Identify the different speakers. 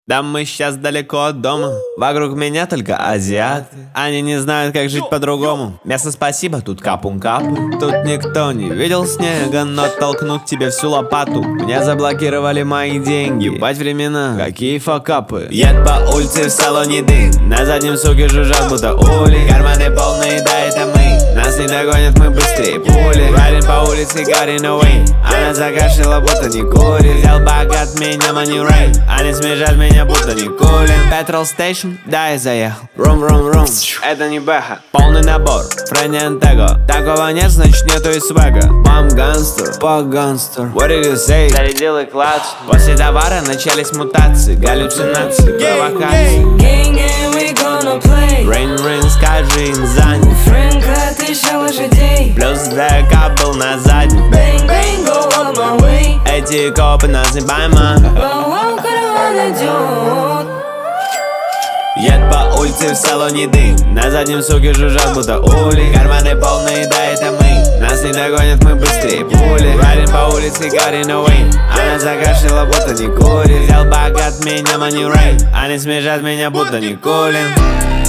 Speaker 1: Да мы сейчас далеко от дома. Вокруг меня только азиаты. Они не знают, как жить по-другому. Место спасибо, тут капун-капу. Тут никто не видел снега, но толкнут тебе всю лопату. Меня заблокировали мои деньги. Ебать времена, какие факапы. Ед по улице в салоне дым. На заднем суке жужжат, будто ули. Карманы полные, да это мы. Нас не догонят, мы быстрее пули. Райдин по улице, Гарин away. Она закашляла, будто не курит. Взял богат меня, money rain. Они смешат меня, будто не кулин. Petrol station, да, я заехал. Рум, это не бэха. Полный набор, Фрэнни Антего. Такого нет, значит нету и свега. Мам гангстер, по гангстер. What did you say? Зарядил и клатч. После товара начались мутации, галлюцинации, провокации.
Speaker 2: Gang, gang, we gonna play.
Speaker 1: Rain, скажи им занят.
Speaker 2: Фрэнка, ты ща лошадей.
Speaker 1: Плюс ДК был на заднем.
Speaker 2: Bang, bang, go on my way.
Speaker 1: Эти копы нас не поймают.
Speaker 2: Воу, караван идет.
Speaker 1: Ед по улице в салоне дым. На заднем суке жужжат, будто ули. Карманы полные, да это мы. Нас не догонят, мы быстрее пули. Райдин по улице, Гарин away. Она закашляла, будто не курит. Взял богат меня, money rain. Они смешат меня, будто не кулин.